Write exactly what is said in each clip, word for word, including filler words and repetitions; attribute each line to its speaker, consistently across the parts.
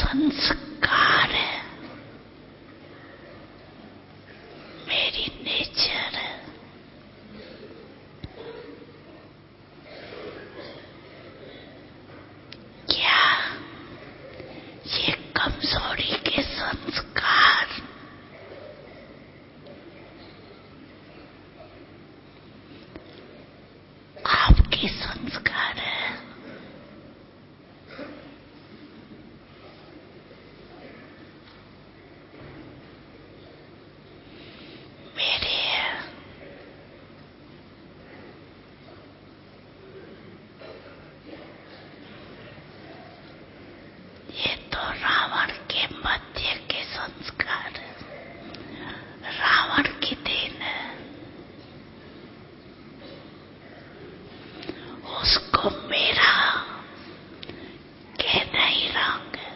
Speaker 1: संस्कार है, मेरी नेचर है। क्या ये कमजोरी के संस्कार आपके संस्कार है? मेरे है। ये तो रावण के मध्य के संस्कार है, रावण की देन है। उसको मेरा कहना ही रंग है।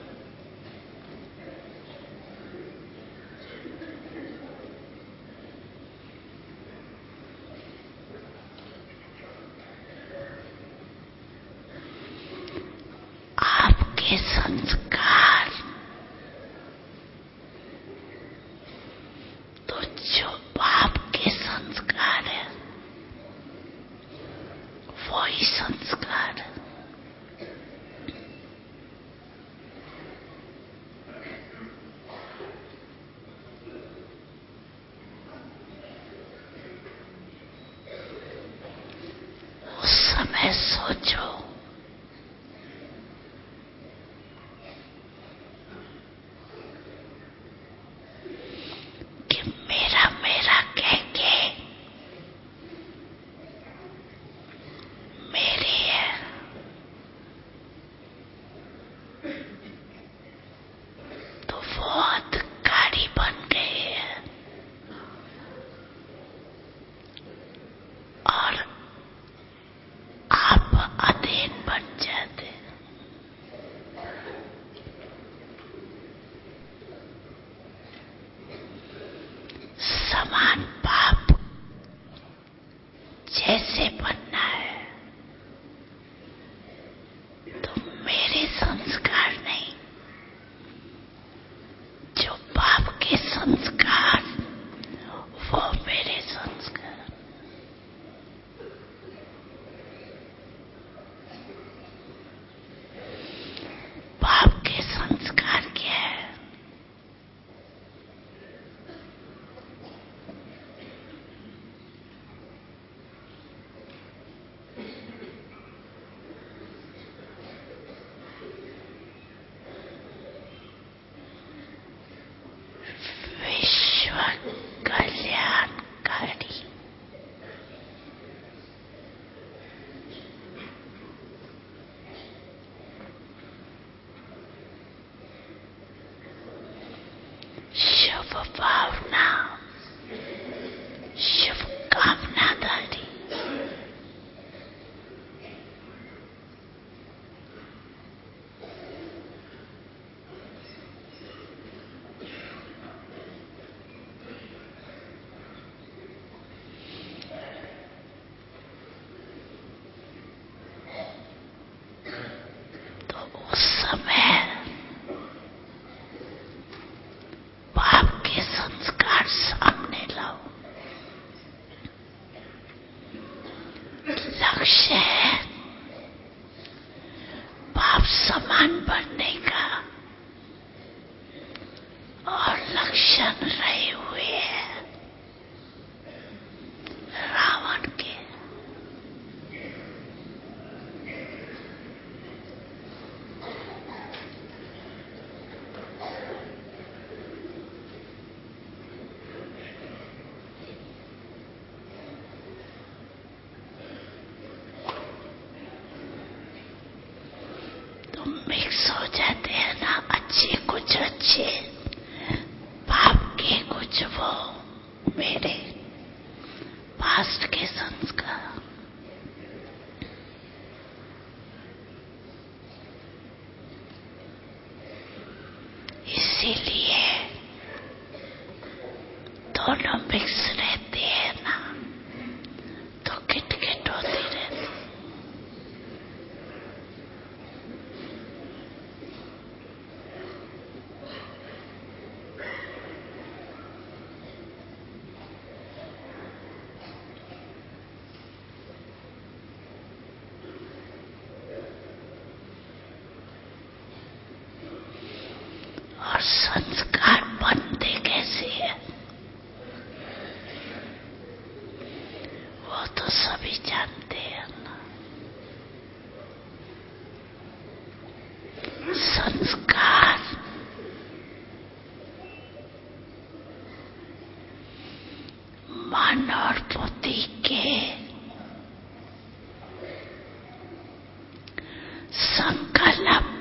Speaker 1: आपके संस्कार तो जो बाप के संस्कार है वही संस्कार है। उस समय सोचो कि मेरा मेरा कह के मेरी है, तो वो अधिकारी बन गए हैं और आप अधीन बन जाते। समान बाप जैसे बनना है, तो मेरे संस्कार नहीं, जो बाप के संस्कार वो मेरे संस्कार। बाप के संस्कार क्या है? विश्व कल्याणकारी। शुभ भावना, शुभ कामनाधारी। तो उस समय बाप के संस्कार सामने लाओ। लक्ष्य है बाप समान बनने का, और लक्षण रहे हुए हैं रावण के। तो मिक्स हो जाते हैं ना, अच्छे कुछ अच्छे बाप के, कुछ वो मेरे पास्ट के संस्कार। इसीलिए दोनों मिक्स रहते हैं ना, तो किटकिट होती रहती। और संस्कार बनते कैसे हैं वो तो सभी जानते हैं ना। संस्कार मन और बुद्धि के संकल्प